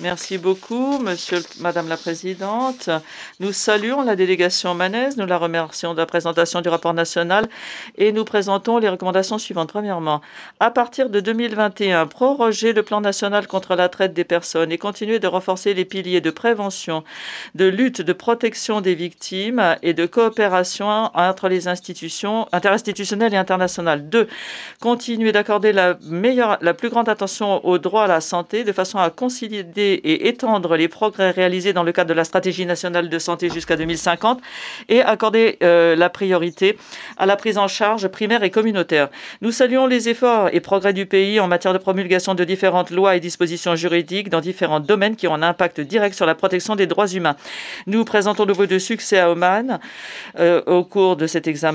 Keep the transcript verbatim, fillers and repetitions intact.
Merci beaucoup, monsieur, le- madame la présidente. Nous saluons la délégation omanaise, nous la remercions de la présentation du rapport national et nous présentons les recommandations suivantes. Premièrement, à partir de deux mille vingt et un, proroger le plan national contre la traite des personnes et continuer de renforcer les piliers de prévention, de lutte, de protection des victimes et de coopération entre les institutions interinstitutionnelles et internationales. Deux, continuer d'accorder la meilleure, la plus grande attention au droit à la santé de façon à concilier et étendre les progrès réalisés dans le cadre de la stratégie nationale de santé jusqu'à deux mille cinquante et accorder euh, la priorité à la prise en charge primaire et communautaire. Nous saluons les efforts et progrès du pays en matière de promulgation de différentes lois et dispositions juridiques dans différents domaines qui ont un impact direct sur la protection des droits humains. Nous présentons de vœux de succès à Oman euh, au cours de cet examen.